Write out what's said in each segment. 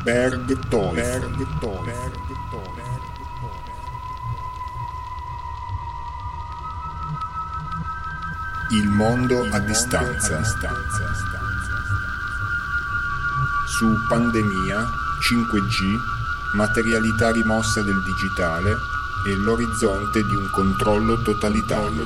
Bergtolf. Il mondo a distanza. Su pandemia, 5G, materialità rimossa del digitale e l'orizzonte di un controllo totalitario.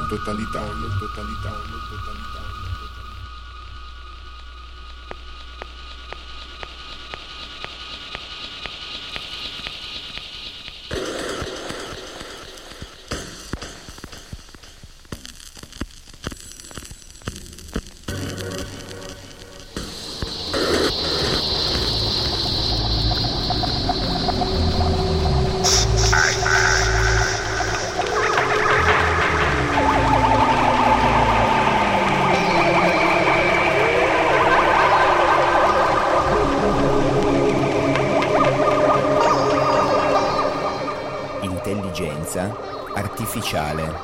Intelligenza artificiale.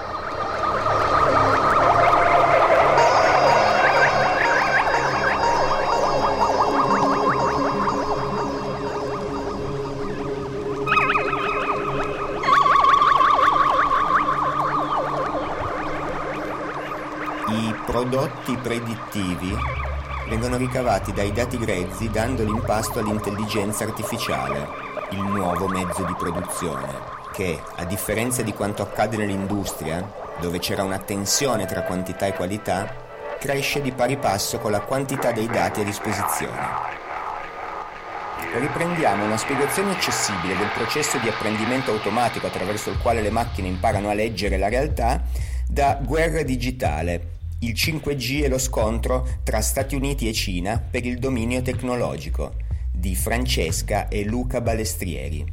I prodotti predittivi vengono ricavati dai dati grezzi dandoli in pasto all'intelligenza artificiale, il nuovo mezzo di produzione, che, a differenza di quanto accade nell'industria, dove c'era una tensione tra quantità e qualità, cresce di pari passo con la quantità dei dati a disposizione. Riprendiamo una spiegazione accessibile del processo di apprendimento automatico attraverso il quale le macchine imparano a leggere la realtà da Guerra digitale, il 5G e lo scontro tra Stati Uniti e Cina per il dominio tecnologico, di Francesca e Luca Balestrieri.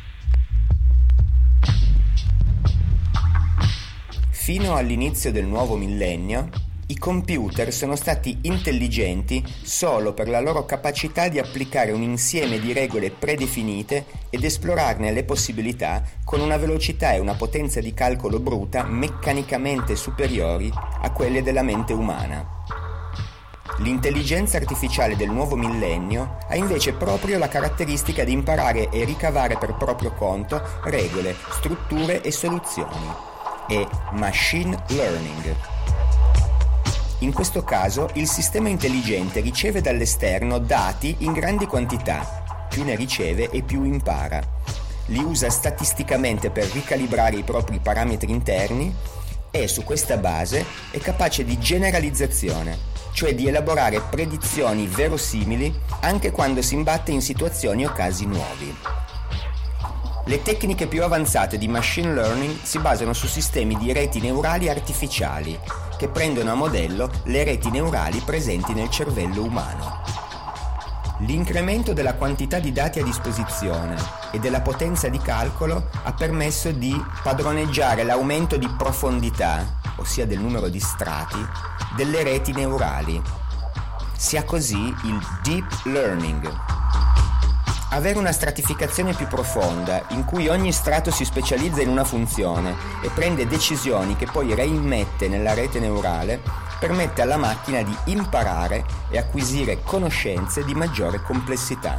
Fino all'inizio del nuovo millennio, i computer sono stati intelligenti solo per la loro capacità di applicare un insieme di regole predefinite ed esplorarne le possibilità con una velocità e una potenza di calcolo bruta meccanicamente superiori a quelle della mente umana. L'intelligenza artificiale del nuovo millennio ha invece proprio la caratteristica di imparare e ricavare per proprio conto regole, strutture e soluzioni. È machine learning. In questo caso il sistema intelligente riceve dall'esterno dati in grandi quantità, più ne riceve e più impara. Li usa statisticamente per ricalibrare i propri parametri interni e su questa base è capace di generalizzazione, cioè di elaborare predizioni verosimili anche quando si imbatte in situazioni o casi nuovi. Le tecniche più avanzate di machine learning si basano su sistemi di reti neurali artificiali che prendono a modello le reti neurali presenti nel cervello umano. L'incremento della quantità di dati a disposizione e della potenza di calcolo ha permesso di padroneggiare l'aumento di profondità, ossia del numero di strati, delle reti neurali. Si ha così il deep learning. Avere una stratificazione più profonda, in cui ogni strato si specializza in una funzione e prende decisioni che poi reimmette nella rete neurale, permette alla macchina di imparare e acquisire conoscenze di maggiore complessità.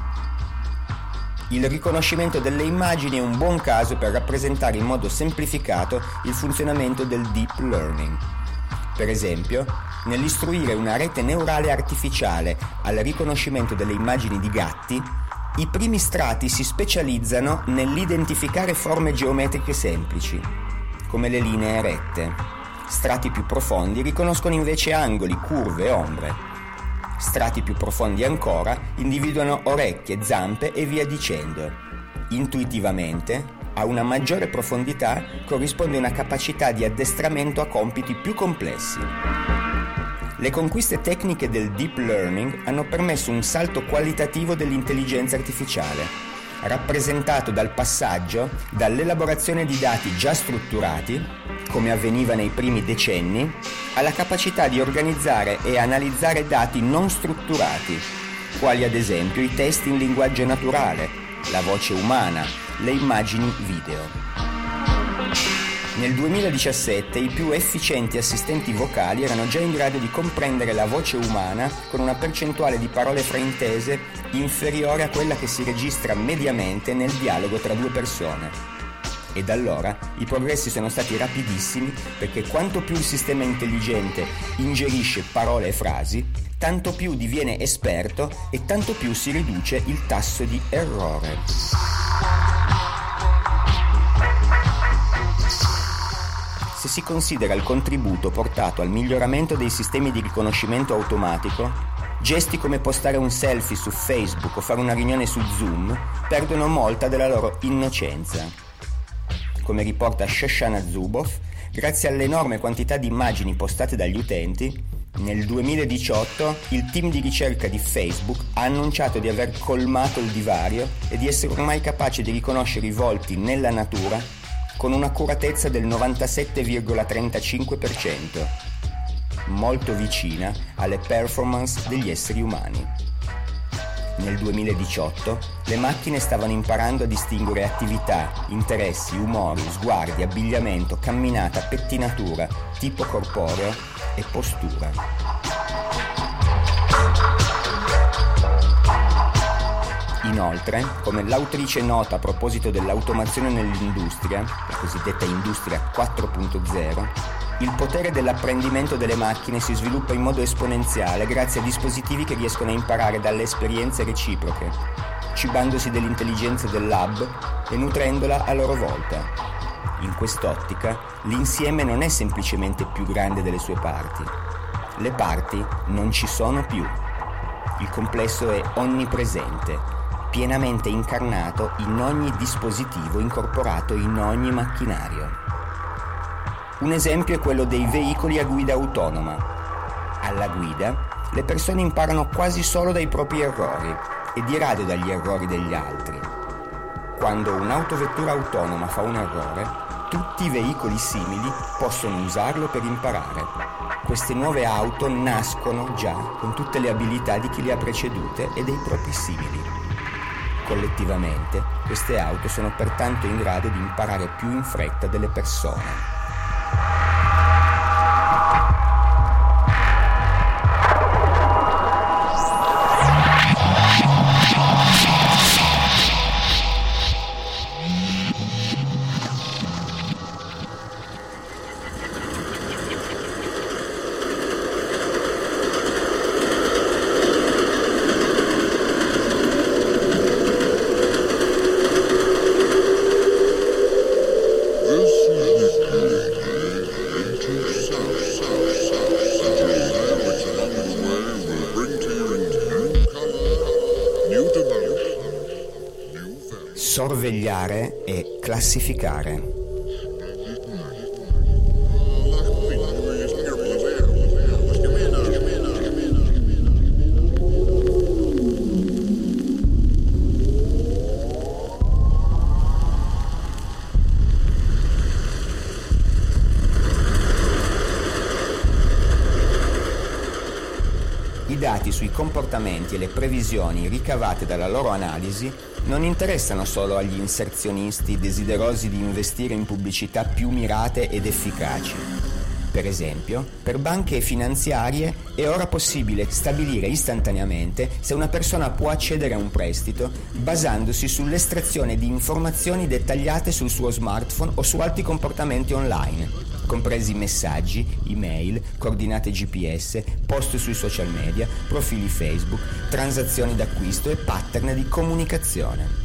Il riconoscimento delle immagini è un buon caso per rappresentare in modo semplificato il funzionamento del deep learning. Per esempio, nell'istruire una rete neurale artificiale al riconoscimento delle immagini di gatti, i primi strati si specializzano nell'identificare forme geometriche semplici, come le linee rette. Strati più profondi riconoscono invece angoli, curve e ombre. Strati più profondi ancora individuano orecchie, zampe e via dicendo. Intuitivamente, a una maggiore profondità corrisponde una capacità di addestramento a compiti più complessi. Le conquiste tecniche del deep learning hanno permesso un salto qualitativo dell'intelligenza artificiale, rappresentato dal passaggio dall'elaborazione di dati già strutturati, come avveniva nei primi decenni, alla capacità di organizzare e analizzare dati non strutturati, quali ad esempio i testi in linguaggio naturale, la voce umana, le immagini video. Nel 2017 i più efficienti assistenti vocali erano già in grado di comprendere la voce umana con una percentuale di parole fraintese inferiore a quella che si registra mediamente nel dialogo tra due persone. E da allora i progressi sono stati rapidissimi, perché quanto più il sistema intelligente ingerisce parole e frasi, tanto più diviene esperto e tanto più si riduce il tasso di errore. Se si considera il contributo portato al miglioramento dei sistemi di riconoscimento automatico, gesti come postare un selfie su Facebook o fare una riunione su Zoom perdono molta della loro innocenza. Come riporta Shoshana Zuboff, grazie all'enorme quantità di immagini postate dagli utenti, nel 2018 il team di ricerca di Facebook ha annunciato di aver colmato il divario e di essere ormai capace di riconoscere i volti nella natura con un'accuratezza del 97,35%, molto vicina alle performance degli esseri umani. Nel 2018 le macchine stavano imparando a distinguere attività, interessi, umori, sguardi, abbigliamento, camminata, pettinatura, tipo corporeo e postura. Inoltre, come l'autrice nota a proposito dell'automazione nell'industria, la cosiddetta industria 4.0, il potere dell'apprendimento delle macchine si sviluppa in modo esponenziale grazie a dispositivi che riescono a imparare dalle esperienze reciproche, cibandosi dell'intelligenza del lab e nutrendola a loro volta. In quest'ottica, l'insieme non è semplicemente più grande delle sue parti. Le parti non ci sono più. Il complesso è onnipresente, pienamente incarnato in ogni dispositivo incorporato in ogni macchinario. Un esempio è quello dei veicoli a guida autonoma. Alla guida, le persone imparano quasi solo dai propri errori e di rado dagli errori degli altri. Quando un'autovettura autonoma fa un errore, tutti i veicoli simili possono usarlo per imparare. Queste nuove auto nascono già con tutte le abilità di chi le ha precedute e dei propri simili. Collettivamente, queste auto sono pertanto in grado di imparare più in fretta delle persone. Sorvegliare e classificare. I dati sui comportamenti e le previsioni ricavate dalla loro analisi non interessano solo agli inserzionisti desiderosi di investire in pubblicità più mirate ed efficaci. Per esempio, per banche finanziarie è ora possibile stabilire istantaneamente se una persona può accedere a un prestito basandosi sull'estrazione di informazioni dettagliate sul suo smartphone o su altri comportamenti online, compresi messaggi, email, coordinate GPS, post sui social media, profili Facebook, transazioni d'acquisto e pattern di comunicazione.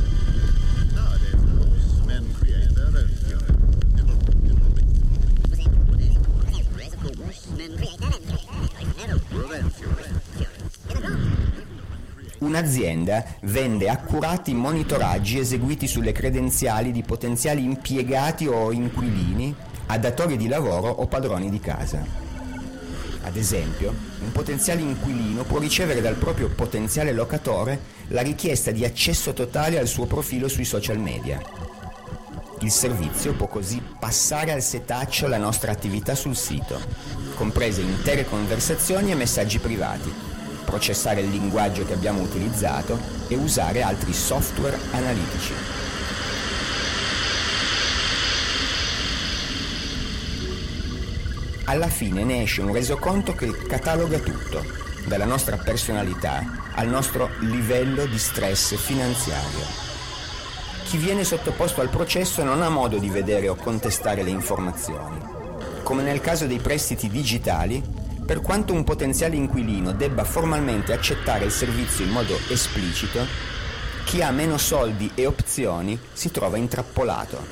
Un'azienda vende accurati monitoraggi eseguiti sulle credenziali di potenziali impiegati o inquilini a datori di lavoro o padroni di casa. Ad esempio, un potenziale inquilino può ricevere dal proprio potenziale locatore la richiesta di accesso totale al suo profilo sui social media. Il servizio può così passare al setaccio la nostra attività sul sito, comprese intere conversazioni e messaggi privati, processare il linguaggio che abbiamo utilizzato e usare altri software analitici. alla fine ne esce un resoconto che cataloga tutto, dalla nostra personalità al nostro livello di stress finanziario. Chi viene sottoposto al processo non ha modo di vedere o contestare le informazioni. Come nel caso dei prestiti digitali, per quanto un potenziale inquilino debba formalmente accettare il servizio in modo esplicito, chi ha meno soldi e opzioni si trova intrappolato.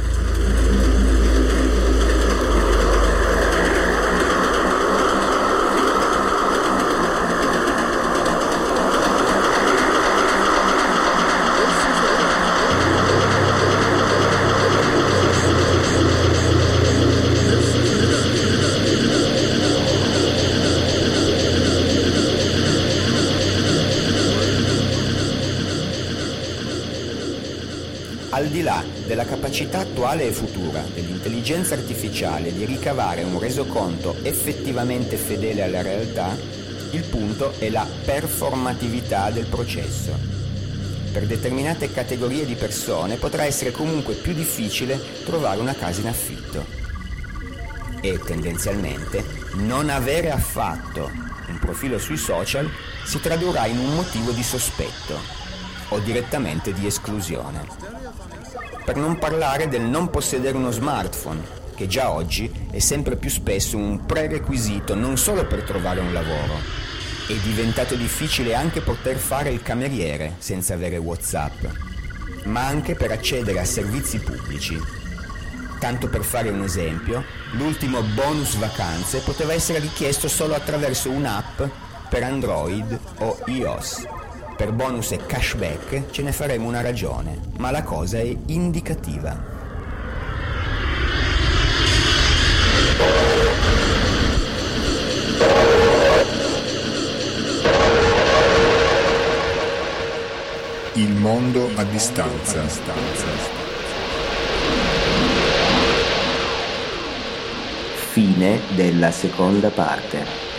Al di là della capacità attuale e futura dell'intelligenza artificiale di ricavare un resoconto effettivamente fedele alla realtà, il punto è la performatività del processo. Per determinate categorie di persone potrà essere comunque più difficile trovare una casa in affitto. E tendenzialmente non avere affatto un profilo sui social si tradurrà in un motivo di sospetto o direttamente di esclusione. Per non parlare del non possedere uno smartphone, che già oggi è sempre più spesso un prerequisito non solo per trovare un lavoro. È diventato difficile anche poter fare il cameriere senza avere WhatsApp, ma anche per accedere a servizi pubblici. Tanto per fare un esempio, l'ultimo bonus vacanze poteva essere richiesto solo attraverso un'app per Android o iOS. Per bonus e cashback ce ne faremo una ragione, ma la cosa è indicativa. Il mondo a distanza. Fine della seconda parte.